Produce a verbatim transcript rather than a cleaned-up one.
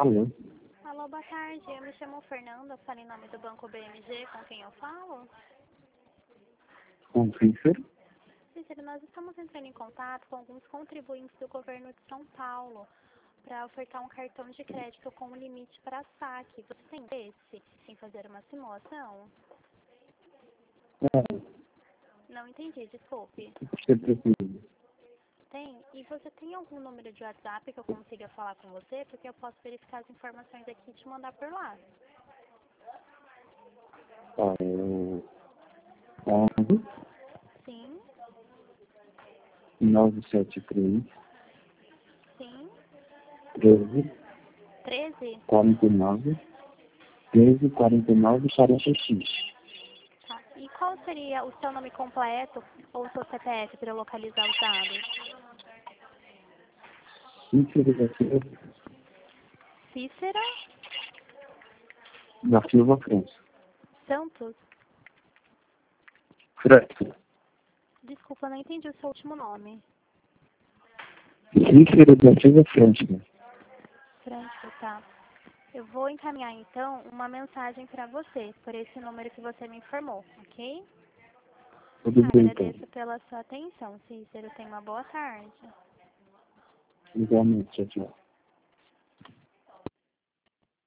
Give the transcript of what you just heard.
Alô? Alô, boa tarde. Eu me chamo Fernanda, falo em nome do Banco B M G. Com quem eu falo? Com Cícero? Cícero, nós estamos entrando em contato com alguns contribuintes do governo de São Paulo para ofertar um cartão de crédito com um limite para saque. Você tem interesse em fazer uma simulação? É, Não entendi, desculpe. o que você precisa? Tem? E você tem algum número de WhatsApp que eu consiga falar com você? Porque eu posso verificar as informações aqui e te mandar por lá. Tá, é o onze, Sim, novecentos e setenta e três, sim. treze, treze? quarenta e nove, treze, quarenta e nove, quarenta e X. Tá. E qual seria o seu nome completo ou o seu C P F para eu localizar os dados? Cícero da Silva, Cícera da Silva França. Santos? França. Desculpa, eu não entendi o seu último nome. Cícero da Silva França. Franco, tá. Eu vou encaminhar então uma mensagem para você, por esse número que você me informou, ok? Tudo bem, então. Agradeço pela sua atenção, Cícero. Tenha uma boa tarde. Igualmente, tchau, tchau.